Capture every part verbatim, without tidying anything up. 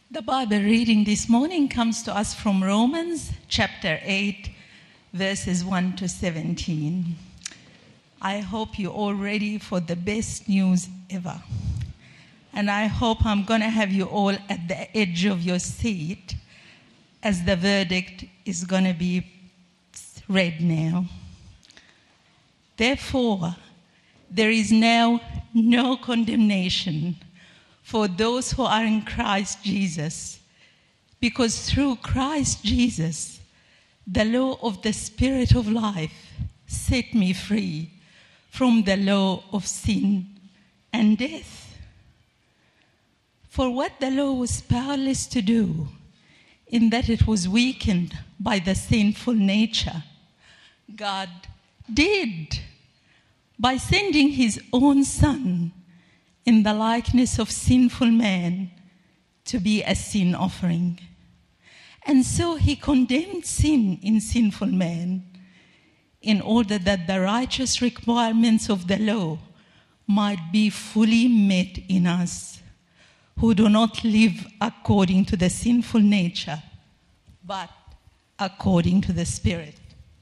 The Bible reading this morning comes to us from Romans chapter eight, verses one to seventeen. I hope you're all ready for the best news ever. And I hope I'm going to have you all at the edge of your seat as the verdict is going to be read now. Therefore, there is now no condemnation for those who are in Christ Jesus, because through Christ Jesus, the law of the Spirit of life set me free from the law of sin and death. For what the law was powerless to do, in that it was weakened by the sinful nature, God did by sending his own Son in the likeness of sinful man to be a sin offering. And so he condemned sin in sinful man in order that the righteous requirements of the law might be fully met in us, who do not live according to the sinful nature, but according to the Spirit.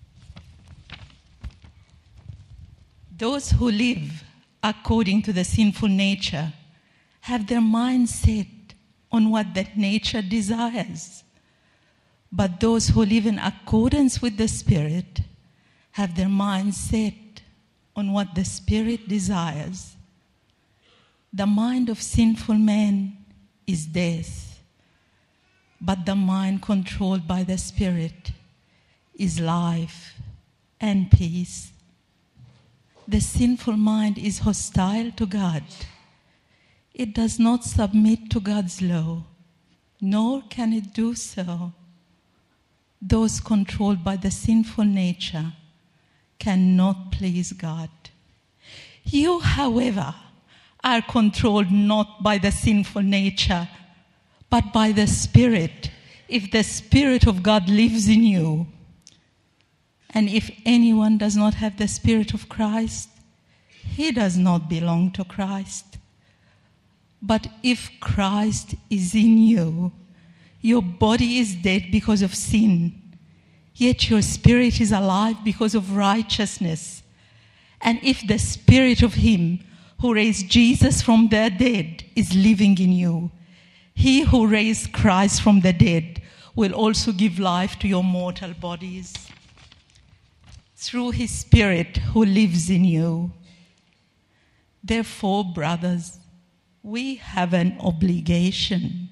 Those who live according to the sinful nature have their mind set on what that nature desires. But those who live in accordance with the Spirit have their mind set on what the Spirit desires. The mind of sinful man is death, but the mind controlled by the Spirit is life and peace. The sinful mind is hostile to God. It does not submit to God's law, nor can it do so. Those controlled by the sinful nature cannot please God. You, however, are controlled not by the sinful nature, but by the Spirit, if the Spirit of God lives in you. And if anyone does not have the Spirit of Christ, he does not belong to Christ. But if Christ is in you, your body is dead because of sin, yet your spirit is alive because of righteousness. And if the Spirit of him who raised Jesus from the dead is living in you, he who raised Christ from the dead will also give life to your mortal bodies through his Spirit who lives in you. Therefore, brothers, we have an obligation.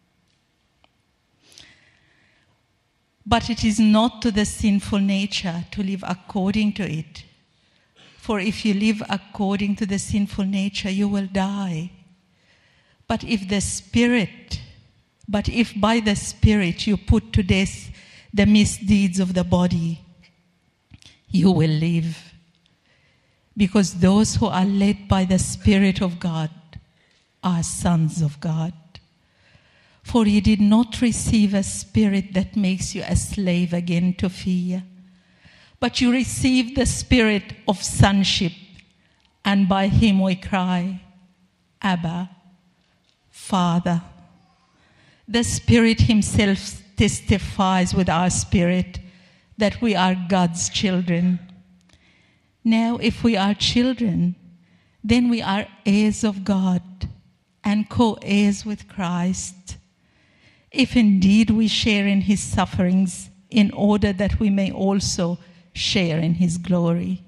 But it is not to the sinful nature to live according to it. For if you live according to the sinful nature, you will die. But if the Spirit, but if by the Spirit you put to death the misdeeds of the body, you will live. Because those who are led by the Spirit of God are sons of God. For you did not receive a spirit that makes you a slave again to fear, but you received the Spirit of sonship, and by him we cry, Abba, Father. The Spirit himself testifies with our spirit that we are God's children. Now, if we are children, then we are heirs of God and co-heirs with Christ, if indeed we share in his sufferings, in order that we may also share in his glory.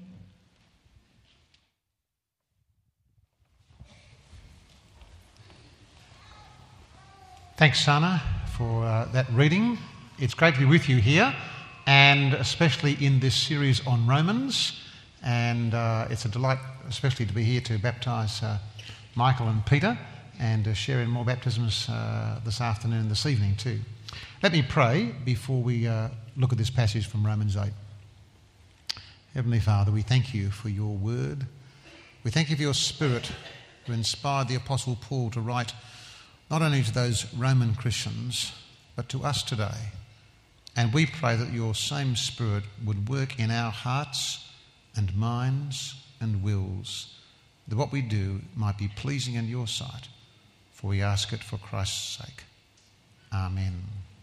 Thanks, Sana, for uh, that reading. It's great to be with you here, and especially in this series on Romans. And uh, it's a delight, especially to be here to baptise uh, Michael and Peter, and uh, share in more baptisms uh, this afternoon and this evening too. Let me pray before we uh, look at this passage from Romans eight. Heavenly Father, we thank you for your word. We thank you for your Spirit who inspired the Apostle Paul to write not only to those Roman Christians, but to us today. And we pray that your same Spirit would work in our hearts and minds and wills, that what we do might be pleasing in your sight. For we ask it for Christ's sake. Amen.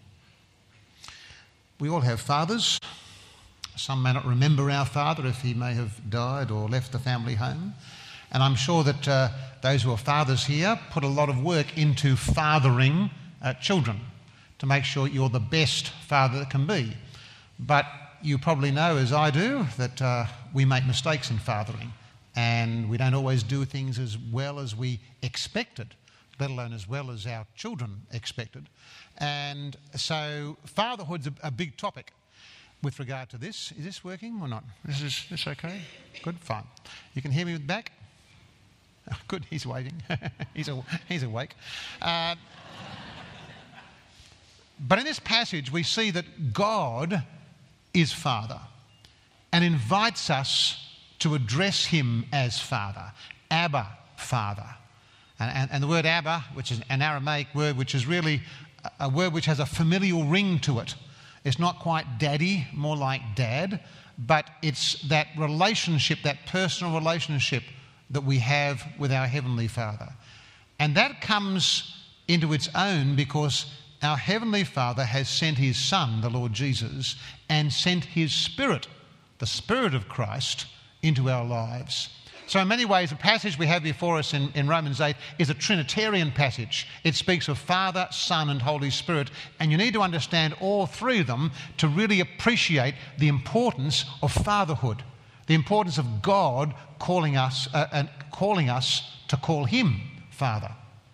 We all have fathers. Some may not remember our father if he may have died or left the family home. And I'm sure that uh, those who are fathers here put a lot of work into fathering uh, children to make sure you're the best father that can be. But you probably know, as I do, that uh, we make mistakes in fathering, and we don't always do things as well as we expected, let alone as well as our children expected. And so fatherhood's a, a big topic with regard to this. Is this working or not? This is this okay? Good, fine. You can hear me back? Oh, good, he's waiting. he's, a, he's awake. Uh, but in this passage we see that God is Father and invites us to address him as Father. Abba, Father. And, and, and the word Abba, which is an Aramaic word, which is really a word which has a familial ring to it. It's not quite daddy, more like dad, but it's that relationship, that personal relationship that we have with our Heavenly Father. And that comes into its own because our Heavenly Father has sent his Son, the Lord Jesus, and sent his Spirit, the Spirit of Christ, into our lives. So in many ways, the passage we have before us in, in Romans eight is a Trinitarian passage. It speaks of Father, Son and Holy Spirit, and you need to understand all three of them to really appreciate the importance of fatherhood, the importance of God calling us, uh, and calling us to call him Father.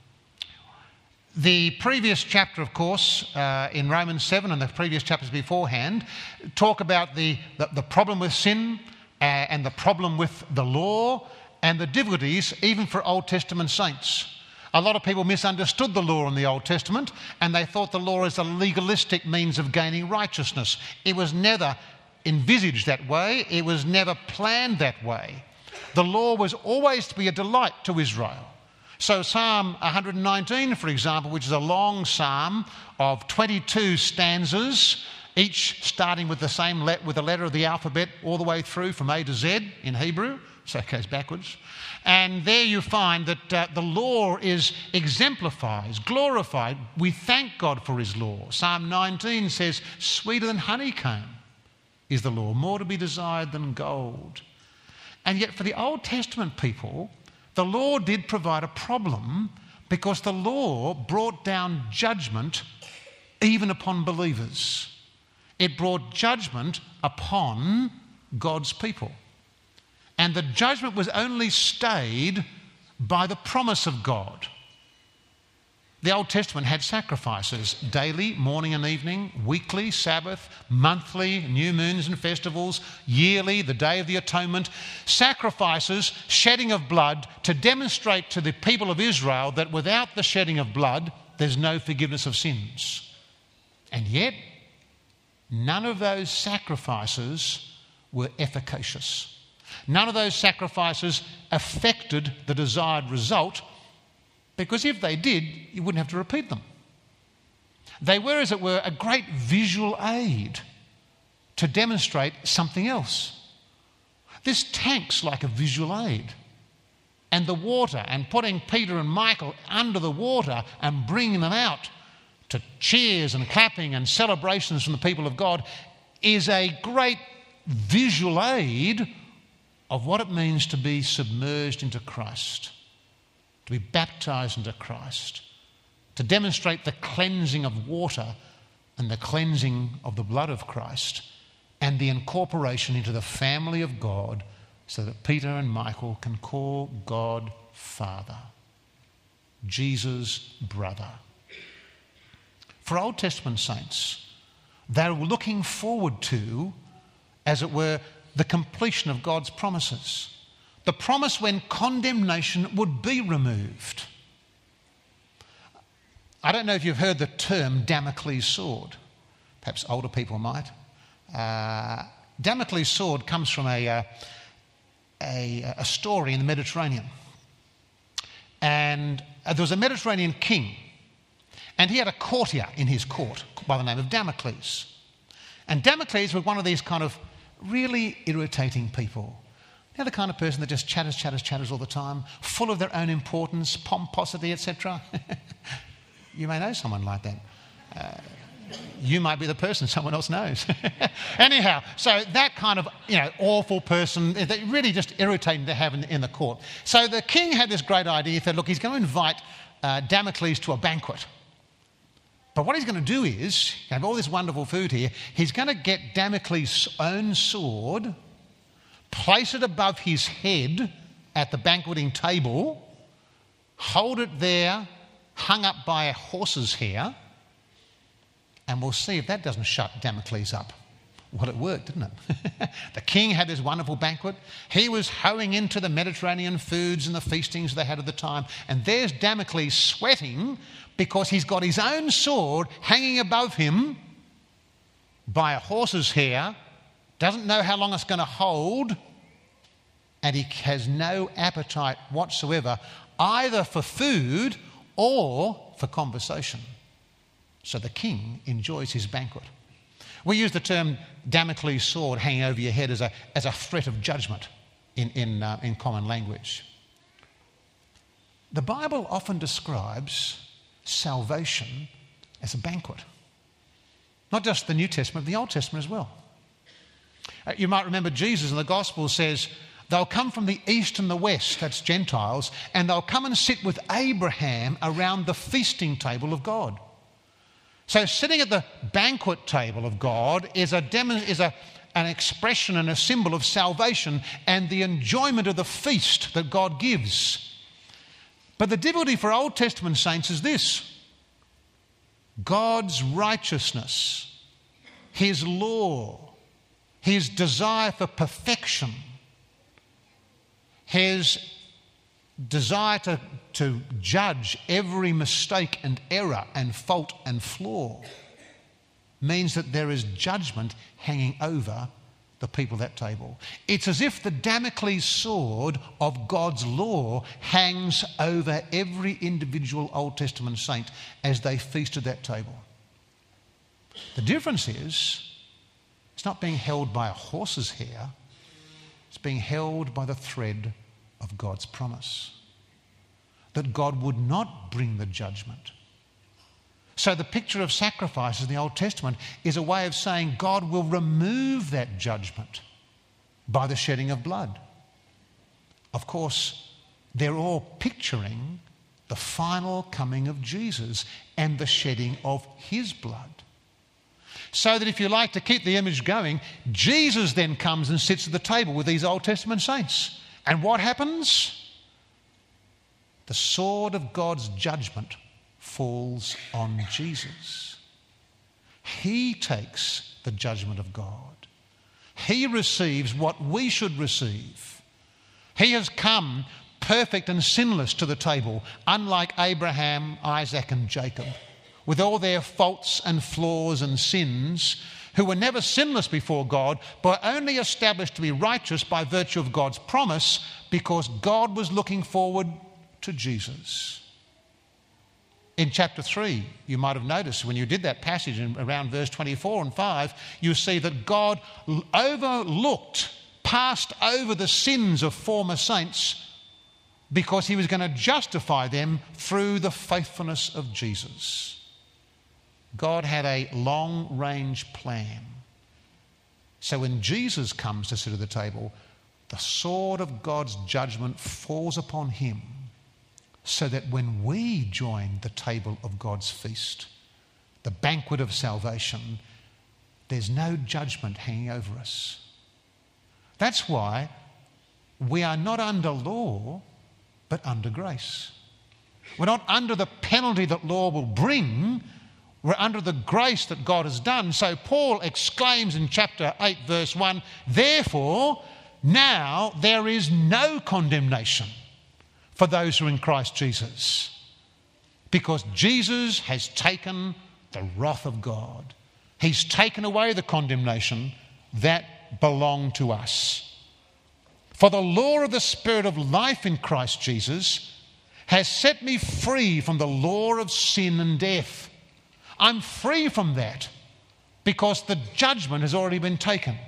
The previous chapter, of course, uh, in Romans seven and the previous chapters beforehand, talk about the, the, the problem with sin uh, and the problem with the law and the difficulties even for Old Testament saints. A lot of people misunderstood the law in the Old Testament and they thought the law is a legalistic means of gaining righteousness. It was never envisaged that way. It was never planned that way. The law was always to be a delight to Israel. So Psalm one hundred nineteen, for example, which is a long psalm of twenty-two stanzas, each starting with the same let with the letter of the alphabet all the way through from A to Z in Hebrew, so it goes backwards. And there you find that uh, the law is exemplified, glorified. We thank God for his law. Psalm nineteen says, sweeter than honeycomb is the law, more to be desired than gold. And yet for the Old Testament people, the law did provide a problem because the law brought down judgment even upon believers. It brought judgment upon God's people. And the judgment was only stayed by the promise of God. The Old Testament had sacrifices daily, morning and evening, weekly, Sabbath, monthly, new moons and festivals, yearly, the Day of the Atonement, sacrifices, shedding of blood to demonstrate to the people of Israel that without the shedding of blood, there's no forgiveness of sins. And yet, none of those sacrifices were efficacious. None of those sacrifices affected the desired result, because if they did, you wouldn't have to repeat them. They were, as it were, a great visual aid to demonstrate something else. This tank's like a visual aid. And the water, and putting Peter and Michael under the water and bringing them out to cheers and clapping and celebrations from the people of God, is a great visual aid of what it means to be submerged into Christ, to be baptised into Christ, to demonstrate the cleansing of water and the cleansing of the blood of Christ and the incorporation into the family of God so that Peter and Michael can call God Father, Jesus brother. For Old Testament saints, they were looking forward to, as it were, the completion of God's promises. The promise when condemnation would be removed. I don't know if you've heard the term Damocles sword. Perhaps older people might. Uh, Damocles sword comes from a, uh, a, a story in the Mediterranean. And uh, there was a Mediterranean king, and he had a courtier in his court by the name of Damocles. And Damocles was one of these kind of really irritating people. They're the kind of person that just chatters, chatters, chatters all the time, full of their own importance, pomposity, et cetera. You may know someone like that. uh, you might be the person someone else knows. Anyhow, so that kind of, you know, awful person, that really just irritating to have in, in the court. So the king had this great idea. He thought, look, he's going to invite uh, Damocles to a banquet. But what he's going to do is, have all this wonderful food here, he's going to get Damocles' own sword, place it above his head at the banqueting table, hold it there, hung up by a horse's hair, and we'll see if that doesn't shut Damocles up. Well, it worked, didn't it? The king had this wonderful banquet. He was hoeing into the Mediterranean foods and the feastings they had at the time. And there's Damocles sweating because he's got his own sword hanging above him by a horse's hair, doesn't know how long it's going to hold, and he has no appetite whatsoever, either for food or for conversation. So the king enjoys his banquet. We use the term Damocles' sword hanging over your head as a, as a threat of judgment in, in, uh, in common language. The Bible often describes salvation as a banquet. Not just the New Testament, the Old Testament as well. Uh, you might remember Jesus in the Gospel says, they'll come from the east and the west, that's Gentiles, and they'll come and sit with Abraham around the feasting table of God. So sitting at the banquet table of God is, a demo, is a, an expression and a symbol of salvation and the enjoyment of the feast that God gives. But the difficulty for Old Testament saints is this: God's righteousness, his law, his desire for perfection, his desire to, to judge every mistake and error and fault and flaw means that there is judgment hanging over the people at that table. It's as if the Damocles sword of God's law hangs over every individual Old Testament saint as they feast at that table. The difference is, it's not being held by a horse's hair, it's being held by the thread of God's promise that God would not bring the judgment. So the picture of sacrifices in the Old Testament is a way of saying God will remove that judgment by the shedding of blood. Of course, they're all picturing the final coming of Jesus and the shedding of his blood. So that if you like to keep the image going, Jesus then comes and sits at the table with these Old Testament saints. And what happens? The sword of God's judgment falls on Jesus. He takes the judgment of God. He receives what we should receive. He has come perfect and sinless to the table, unlike Abraham, Isaac and Jacob, with all their faults and flaws and sins, who were never sinless before God, but only established to be righteous by virtue of God's promise, because God was looking forward to Jesus. In chapter three, you might have noticed when you did that passage in around verse twenty-four and five, you see that God overlooked, passed over the sins of former saints because he was going to justify them through the faithfulness of Jesus. God had a long-range plan. So when Jesus comes to sit at the table, the sword of God's judgment falls upon him, so that when we join the table of God's feast, the banquet of salvation, there's no judgment hanging over us. That's why we are not under law, but under grace. We're not under the penalty that law will bring. We're under the grace that God has done. So Paul exclaims in chapter eight, verse one, therefore, now there is no condemnation for those who are in Christ Jesus, because Jesus has taken the wrath of God. He's taken away the condemnation that belonged to us. For the law of the Spirit of life in Christ Jesus has set me free from the law of sin and death. I'm free from that because the judgment has already been taken.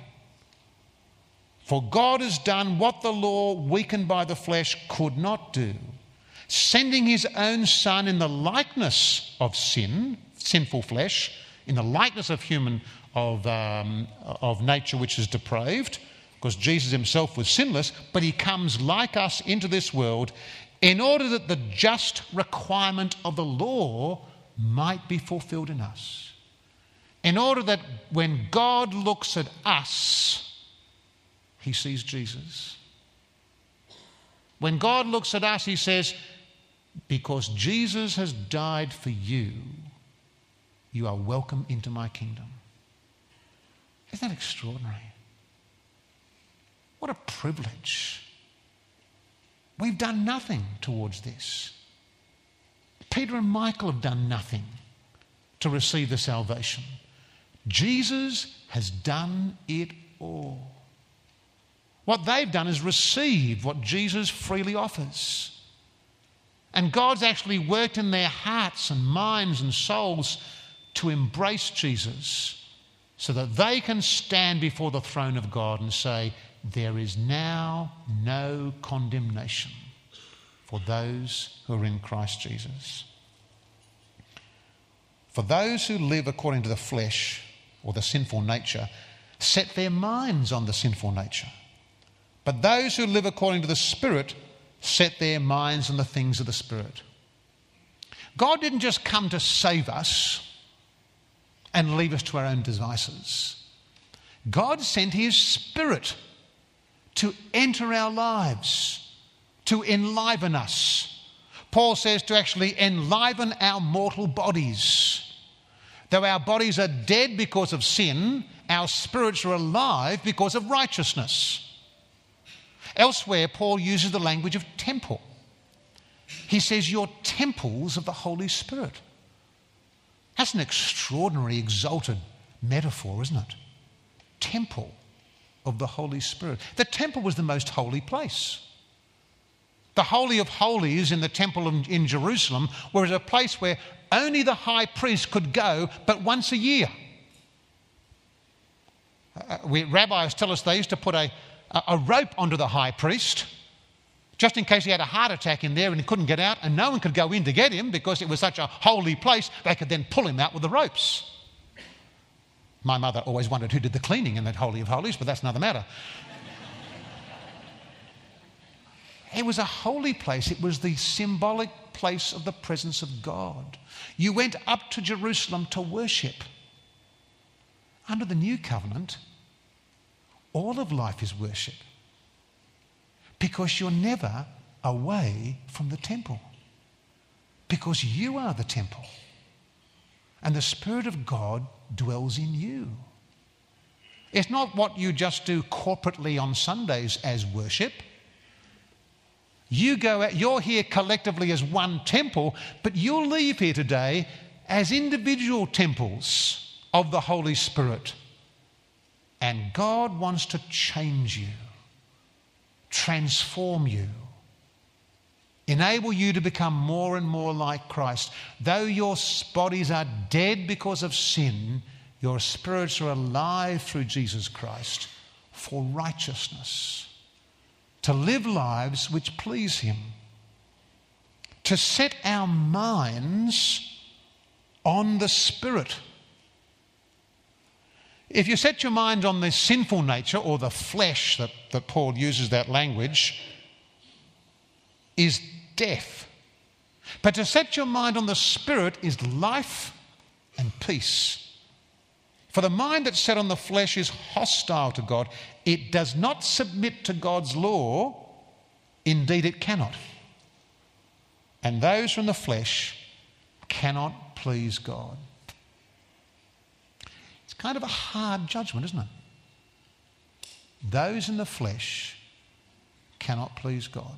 For God has done what the law, weakened by the flesh, could not do. sending his own Son in the likeness of sin, sinful flesh, in the likeness of human, of, um, of nature which is depraved, because Jesus himself was sinless, but he comes like us into this world in order that the just requirement of the law might be fulfilled in us. In order that when God looks at us, he sees Jesus. When God looks at us, he says, because Jesus has died for you, you are welcome into my kingdom. Isn't that extraordinary? What a privilege. We've done nothing towards this. Peter and Michael have done nothing to receive the salvation. Jesus has done it all. What they've done is receive what Jesus freely offers. And God's actually worked in their hearts and minds and souls to embrace Jesus so that they can stand before the throne of God and say, there is now no condemnation for those who are in Christ Jesus. For those who live according to the flesh or the sinful nature set their minds on the sinful nature. But those who live according to the Spirit set their minds on the things of the Spirit. God didn't just come to save us and leave us to our own devices. God sent his Spirit to enter our lives, to enliven us. Paul says to actually enliven our mortal bodies. Though our bodies are dead because of sin, our spirits are alive because of righteousness. Elsewhere, Paul uses the language of temple. He says, you're temples of the Holy Spirit. That's an extraordinary, exalted metaphor, isn't it? Temple of the Holy Spirit. The temple was the most holy place. The Holy of Holies in the temple in, in Jerusalem was a place where only the high priest could go, but once a year. Uh, we, rabbis tell us they used to put a, a, a rope onto the high priest just in case he had a heart attack in there and he couldn't get out, and no one could go in to get him because it was such a holy place. They could then pull him out with the ropes. My mother always wondered who did the cleaning in that Holy of Holies, but that's another matter. It was a holy place. It was the symbolic place of the presence of God. You went up to Jerusalem to worship. Under the new covenant, all of life is worship, because you're never away from the temple, because you are the temple and the Spirit of God dwells in you. It's not what you just do corporately on Sundays as worship. You go out, you're here collectively as one temple, but you'll leave here today as individual temples of the Holy Spirit. And God wants to change you, transform you, enable you to become more and more like Christ. Though your bodies are dead because of sin, your spirits are alive through Jesus Christ for righteousness, to live lives which please him, to set our minds on the Spirit. If you set your mind on the sinful nature or the flesh, that, that Paul uses that language, is death. But to set your mind on the Spirit is life and peace. For the mind that's set on the flesh is hostile to God. It does not submit to God's law. Indeed, it cannot. And those from the flesh cannot please God. It's kind of a hard judgment, isn't it? Those in the flesh cannot please God.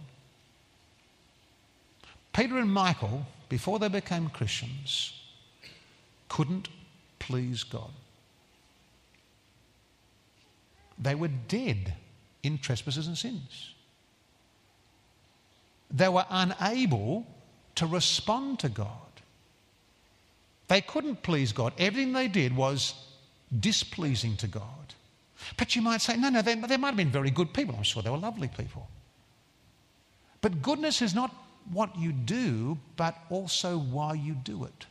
Peter and Michael, before they became Christians, couldn't please God. They were dead in trespasses and sins. They were unable to respond to God. They couldn't please God. Everything they did was displeasing to God. But you might say, no, no, they, they might have been very good people. I'm sure they were lovely people. But goodness is not what you do, but also why you do it.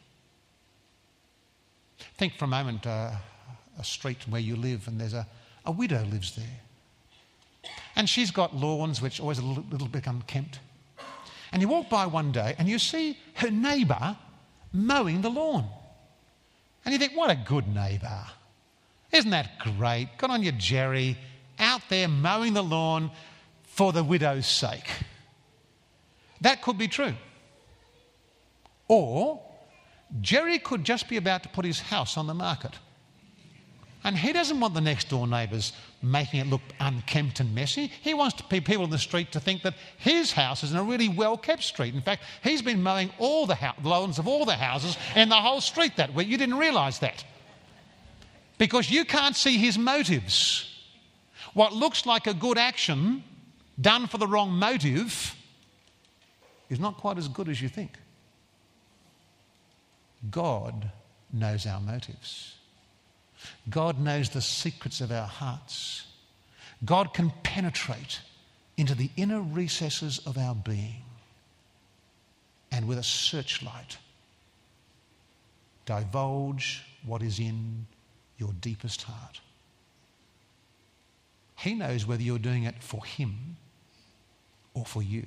Think for a moment uh, a street where you live and there's a, a widow lives there. And she's got lawns which are always a little, little bit unkempt. And you walk by one day and you see her neighbour mowing the lawn. And you think, what a good neighbour. Isn't that great? Good on you, Jerry. Out there mowing the lawn for the widow's sake. That could be true. Or Jerry could just be about to put his house on the market. And he doesn't want the next door neighbours making it look unkempt and messy. He wants to, people in the street to think that his house is in a really well-kept street. In fact, he's been mowing all the ho- lawns of all the houses in the whole street that week. You didn't realise that. Because you can't see his motives. What looks like a good action done for the wrong motive is not quite as good as you think. God knows our motives. God knows the secrets of our hearts. God can penetrate into the inner recesses of our being and with a searchlight divulge what is in your deepest heart. He knows whether you're doing it for him or for you.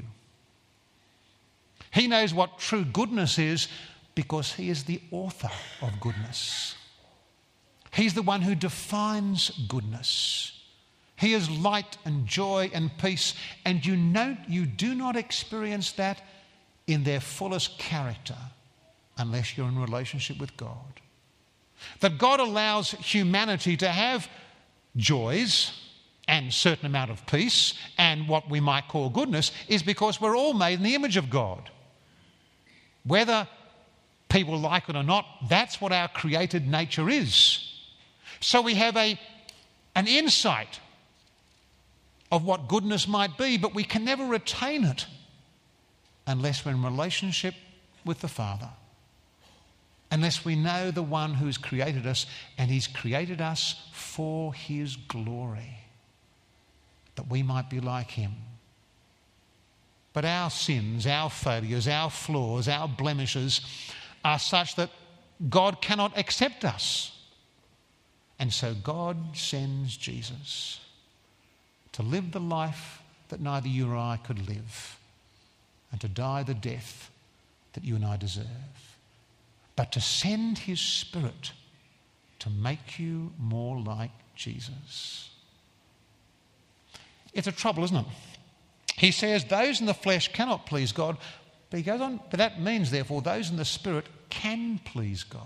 He knows what true goodness is because he is the author of goodness. He's the one who defines goodness. He is light and joy and peace, and you know you do not experience that in their fullest character unless you're in relationship with God. That God allows humanity to have joys and a certain amount of peace and what we might call goodness is because we're all made in the image of God. Whether people like it or not, that's what our created nature is. So we have a, an insight of what goodness might be, but we can never attain it unless we're in relationship with the Father. Unless we know the one who's created us, and he's created us for his glory, that we might be like him. But our sins, our failures, our flaws, our blemishes are such that God cannot accept us. And so God sends Jesus to live the life that neither you nor I could live and to die the death that you and I deserve, but to send his Spirit to make you more like Jesus. It's a trouble, isn't it? He says those in the flesh cannot please God, but he goes on, but that means therefore those in the Spirit can please God.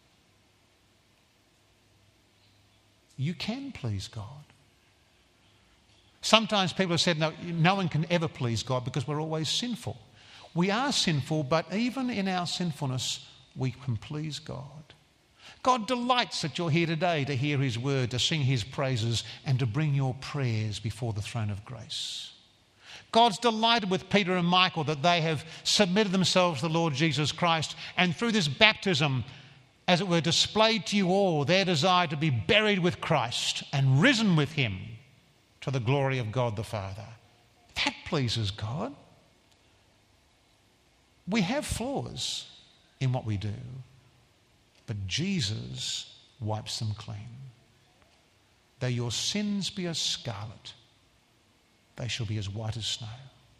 You can please God. Sometimes people have said, no, no one can ever please God because we're always sinful. We are sinful, but even in our sinfulness, we can please God. God delights that you're here today to hear his word, to sing his praises, and to bring your prayers before the throne of grace. God's delighted with Peter and Michael that they have submitted themselves to the Lord Jesus Christ, and through this baptism, as it were, displayed to you all their desire to be buried with Christ and risen with him to the glory of God the Father. That pleases God. We have flaws in what we do, but Jesus wipes them clean. Though your sins be as scarlet, they shall be as white as snow.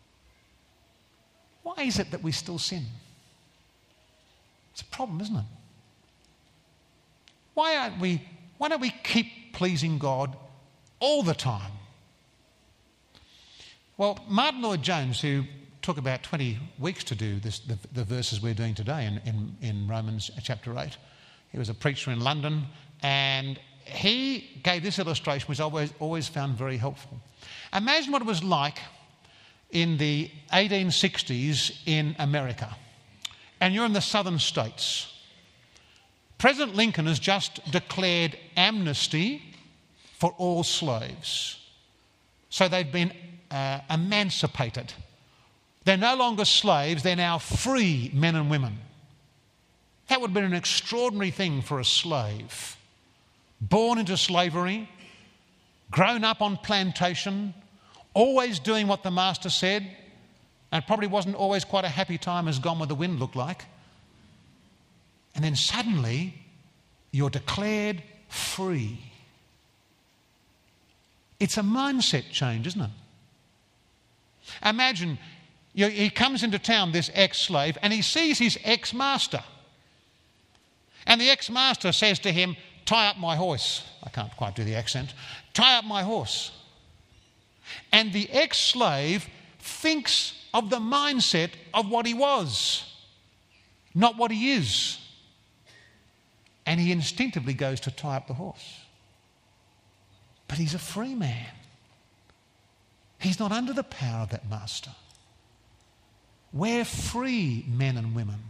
Why is it that we still sin? It's a problem, isn't it? Why aren't we, why don't we keep pleasing God all the time? Well, Martin Lloyd-Jones, who took about twenty weeks to do this, the, the verses we're doing today in, in, in Romans chapter eight, he was a preacher in London, and he gave this illustration which I always, always found very helpful. Imagine what it was like in the eighteen sixties in America, and you're in the southern states. President Lincoln has just declared amnesty for all slaves. So they've been uh, emancipated. They're no longer slaves, they're now free men and women. That would have been an extraordinary thing for a slave. Born into slavery, grown up on plantation, always doing what the master said, And it probably wasn't always quite a happy time as Gone with the Wind looked like. And then suddenly you're declared free. It's a mindset change, isn't it? Imagine you know, he comes into town, this ex-slave, and he sees his ex-master. And the ex-master says to him, "Tie up my horse." I can't quite do the accent. "Tie up my horse." And the ex-slave thinks of the mindset of what he was, not what he is. And he instinctively goes to tie up the horse. But he's a free man. He's not under the power of that master. We're free men and women.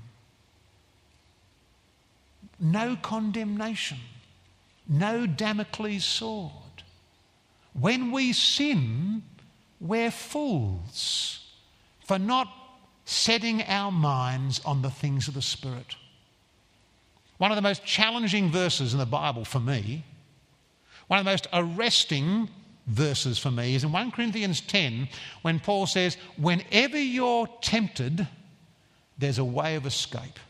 No condemnation. No Damocles sword. When we sin, we're fools for not setting our minds on the things of the Spirit. One of the most challenging verses in the Bible for me, one of the most arresting verses for me is in First Corinthians ten when Paul says, "Whenever you're tempted, there's a way of escape."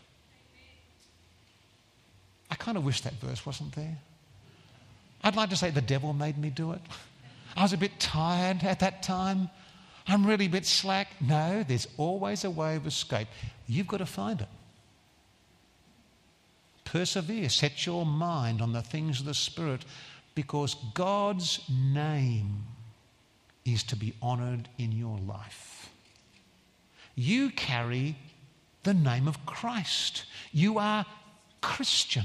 I kind of wish that verse wasn't there. I'd like to say the devil made me do it. I was a bit tired at that time. I'm really a bit slack. No, there's always a way of escape. You've got to find it. Persevere. Set your mind on the things of the Spirit, because God's name is to be honoured in your life. You carry the name of Christ. You are Christian.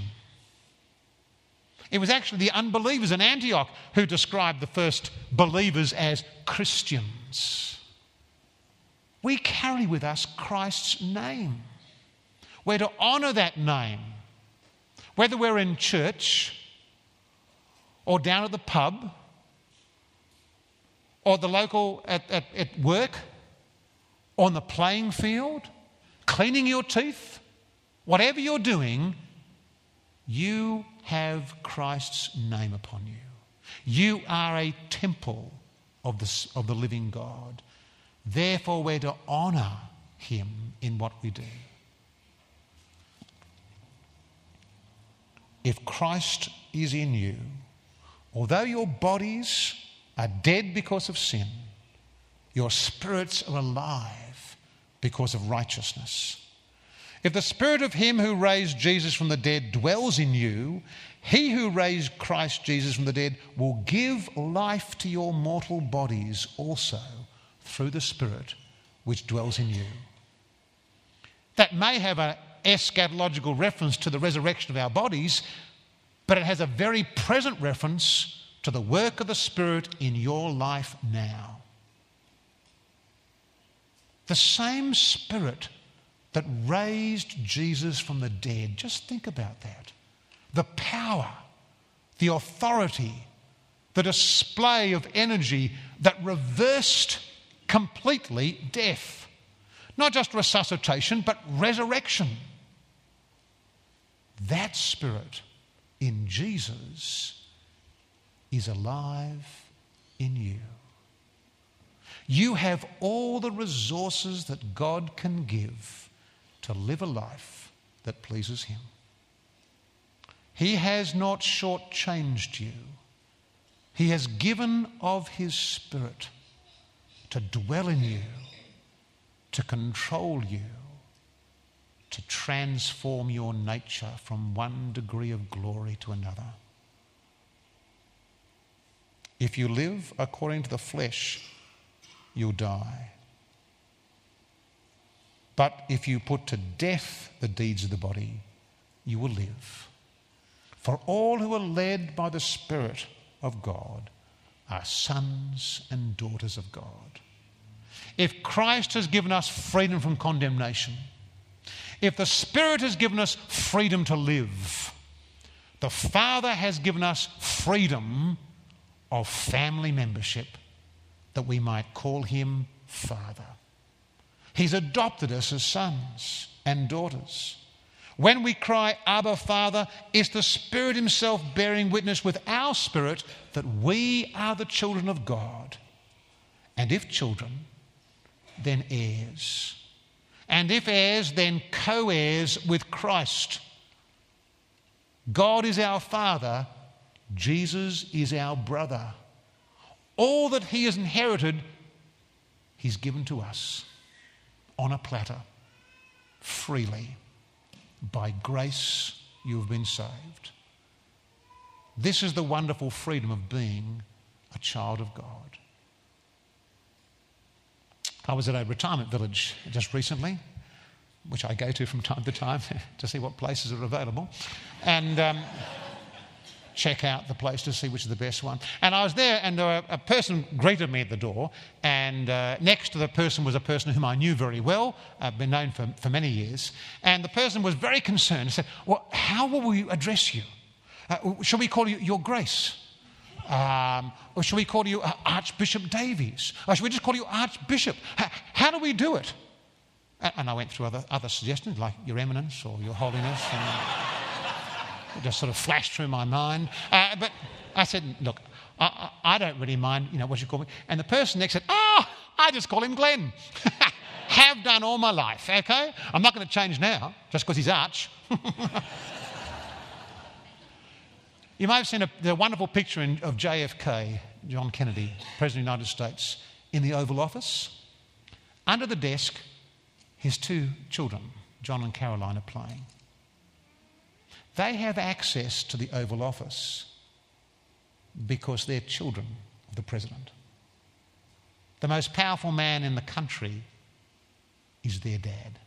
It was actually the unbelievers in Antioch who described the first believers as Christians. We carry with us Christ's name. We're to honour that name. Whether we're in church or down at the pub or the local at, at, at work, on the playing field, cleaning your teeth, whatever you're doing, you have Christ's name upon you. You are a temple of the, of the living God. Therefore, we're to honour him in what we do. If Christ is in you, although your bodies are dead because of sin, your spirits are alive because of righteousness. If the Spirit of him who raised Jesus from the dead dwells in you, he who raised Christ Jesus from the dead will give life to your mortal bodies also through the Spirit which dwells in you. That may have an eschatological reference to the resurrection of our bodies, but it has a very present reference to the work of the Spirit in your life now. The same Spirit that raised Jesus from the dead. Just think about that. The power, the authority, the display of energy that reversed completely death. Not just resuscitation, but resurrection. That Spirit in Jesus is alive in you. You have all the resources that God can give to live a life that pleases him. He has not shortchanged you. He has given of his Spirit to dwell in you, to control you, to transform your nature from one degree of glory to another. If you live according to the flesh, you'll die. But if you put to death the deeds of the body, you will live. For all who are led by the Spirit of God are sons and daughters of God. If Christ has given us freedom from condemnation, if the Spirit has given us freedom to live, the Father has given us freedom of family membership, that we might call him Father. He's adopted us as sons and daughters. When we cry, Abba, Father, it's the Spirit himself bearing witness with our spirit that we are the children of God. And if children, then heirs. And if heirs, then co-heirs with Christ. God is our Father, Jesus is our brother. All that he has inherited, he's given to us on a platter, freely. By grace you have been saved. This is the wonderful freedom of being a child of God. I was at a retirement village just recently, which I go to from time to time to see what places are available, and um, check out the place to see which is the best one. And I was there, and uh, a person greeted me at the door, and uh, next to the person was a person whom I knew very well. I've been known for, for many years. And the person was very concerned and said, well, how will we address you? Uh, shall we call you Your Grace? Um, or shall we call you uh, Archbishop Davies? Or should we just call you Archbishop? How, how do we do it? And, and I went through other, other suggestions like Your Eminence or Your Holiness. And it just sort of flashed through my mind. Uh, but I said, look, I, I, I don't really mind, you know, what you call me. And the person next said, oh, I just call him Glenn. Have done all my life, okay? I'm not going to change now just because he's Arch. You may have seen a, the wonderful picture in, of J F K, John Kennedy, President of the United States, in the Oval Office. Under the desk, his two children, John and Caroline, are playing. They have access to the Oval Office because they're children of the President. The most powerful man in the country is their dad.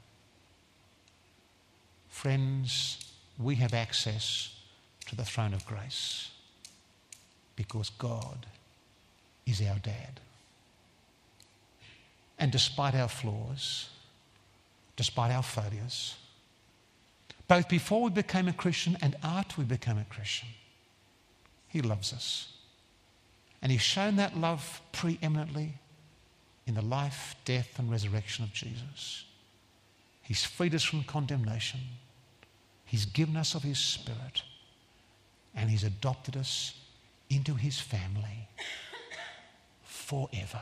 Friends, we have access to the throne of grace because God is our dad. And despite our flaws, despite our failures, both before we became a Christian and after we became a Christian, he loves us. And he's shown that love preeminently in the life, death and resurrection of Jesus. He's freed us from condemnation. He's given us of his Spirit. And he's adopted us into his family forever.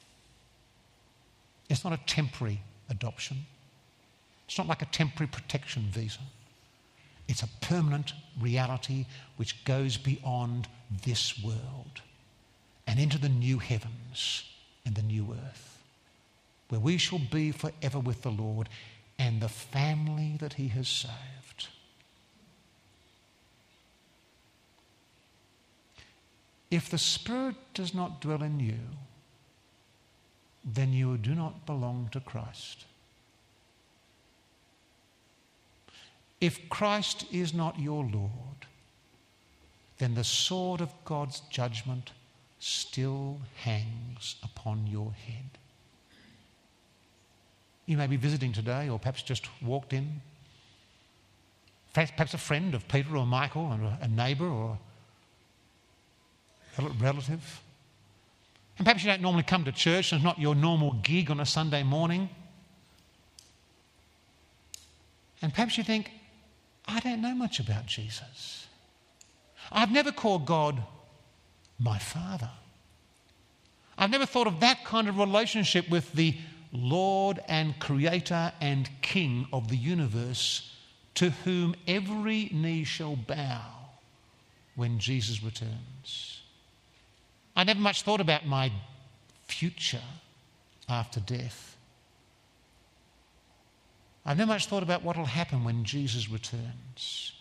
It's not a temporary adoption. It's not like a temporary protection visa. It's a permanent reality which goes beyond this world and into the new heavens and the new earth, where we shall be forever with the Lord and the family that he has saved. If the Spirit does not dwell in you, then you do not belong to Christ. If Christ is not your Lord, then the sword of God's judgment still hangs upon your head. You may be visiting today, or perhaps just walked in. Perhaps a friend of Peter or Michael, or a neighbour or a relative. And perhaps you don't normally come to church, and it's not your normal gig on a Sunday morning. And perhaps you think, I don't know much about Jesus. I've never called God my Father. I've never thought of that kind of relationship with the Lord and Creator and King of the universe, to whom every knee shall bow when Jesus returns. I never much thought about my future after death. I've never much thought about what will happen when Jesus returns.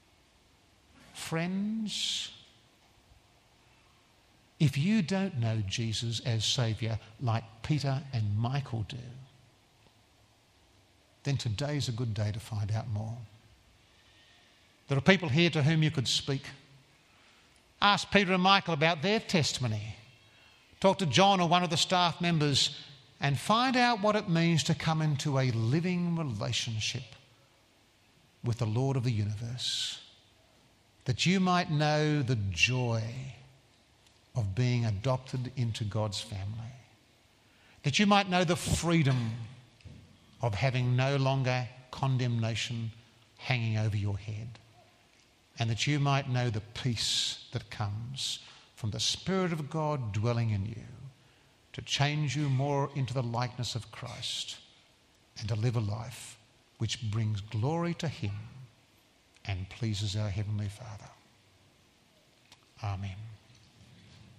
Friends, if you don't know Jesus as Saviour like Peter and Michael do, then today's a good day to find out more. There are people here to whom you could speak. Ask Peter and Michael about their testimony. Talk to John or one of the staff members and find out what it means to come into a living relationship with the Lord of the universe, that you might know the joy of being adopted into God's family, that you might know the freedom of having no longer condemnation hanging over your head, and that you might know the peace that comes from the Spirit of God dwelling in you to change you more into the likeness of Christ and to live a life which brings glory to him and pleases our Heavenly Father. Amen.